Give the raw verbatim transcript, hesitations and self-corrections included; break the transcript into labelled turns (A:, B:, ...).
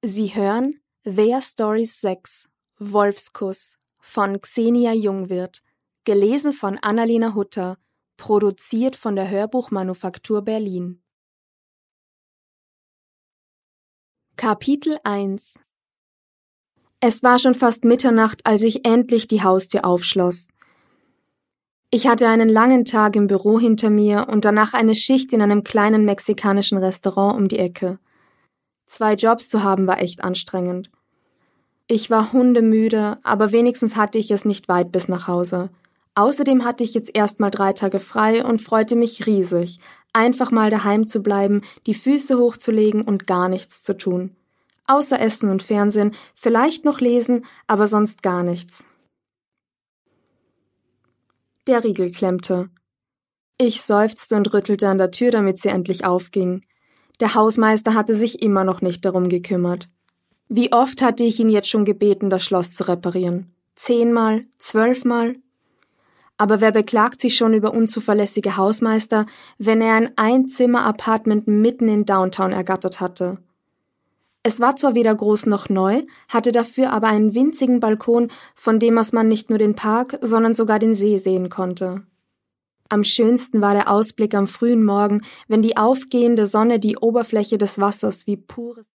A: Sie hören Wer Stories sechs Wolfskuss von Xenia Jungwirth, gelesen von Annalena Hutter, produziert von der Hörbuchmanufaktur Berlin. Kapitel eins. Es war schon fast Mitternacht, als ich endlich die Haustür aufschloss. Ich hatte einen langen Tag im Büro hinter mir und danach eine Schicht in einem kleinen mexikanischen Restaurant um die Ecke. Zwei Jobs zu haben war echt anstrengend. Ich war hundemüde, aber wenigstens hatte ich es nicht weit bis nach Hause. Außerdem hatte ich jetzt erst mal drei Tage frei und freute mich riesig, einfach mal daheim zu bleiben, die Füße hochzulegen und gar nichts zu tun. Außer Essen und Fernsehen, vielleicht noch lesen, aber sonst gar nichts. Der Riegel klemmte. Ich seufzte und rüttelte an der Tür, damit sie endlich aufging. Der Hausmeister hatte sich immer noch nicht darum gekümmert. Wie oft hatte ich ihn jetzt schon gebeten, das Schloss zu reparieren? Zehnmal? Zwölfmal? Aber wer beklagt sich schon über unzuverlässige Hausmeister, wenn er ein Einzimmer-Apartment mitten in Downtown ergattert hatte? Es war zwar weder groß noch neu, hatte dafür aber einen winzigen Balkon, von dem aus man nicht nur den Park, sondern sogar den See sehen konnte. Am schönsten war der Ausblick am frühen Morgen, wenn die aufgehende Sonne die Oberfläche des Wassers wie pures